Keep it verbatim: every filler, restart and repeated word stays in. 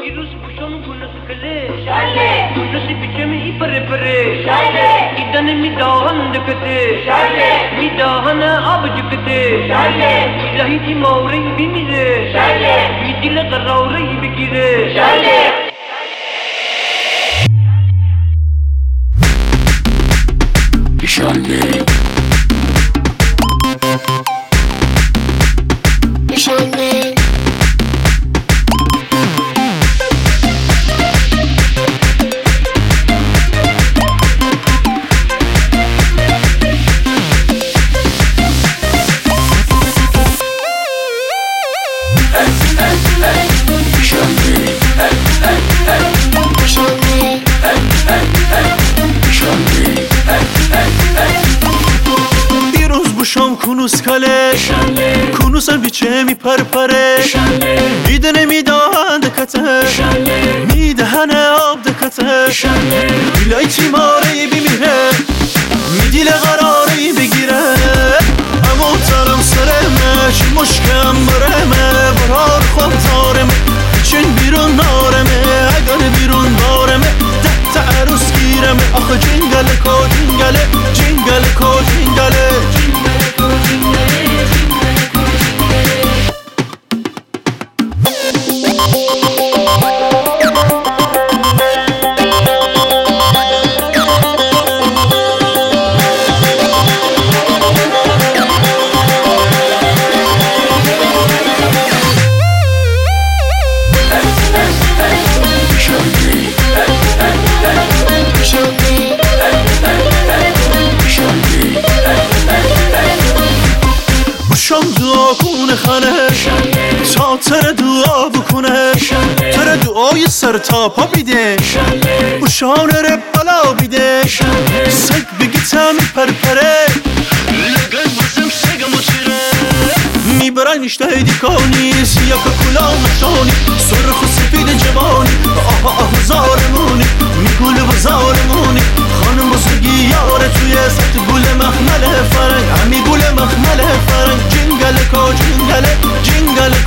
دیروز بوشون گونس کله شاله گونسی بیچم ای پره پره شاله ایدن میداهن دکته شاله میداهن آب جکته شاله الهی تی موری بیمیره شاله میدیل قراوری بگیره شاله شاله شاله کنوس کله کنوس بیچه می پر پره میده نمیدهن دکته میدهن آب دکته بیلای تیماره بیمیره میدیل قراری بگیره اما ترم سرمه چی مشکم برمه برار خواب تارمه چین بیرون نارمه اگر بیرون بارمه ده تا عروس گیرمه آخه جنگل کو جنگله جنگل کو جنگله شام دعا کنه خانه تا تر دعا بکنه تر دعای سر تا پا بیده بوشان رب بلا بیده سگ بگی تمی پرپره لگن بزم سگ مطیره میبرن اشته دیکانی سیاک کلا مشانی سرخ و سفید جوانی آه آه زارمونی میگول بزارمونی خانم بزرگی یاره توی سطح گل مخمل فرنگ همی گل مخمل فرنگ جنگل کو جنگل جنگل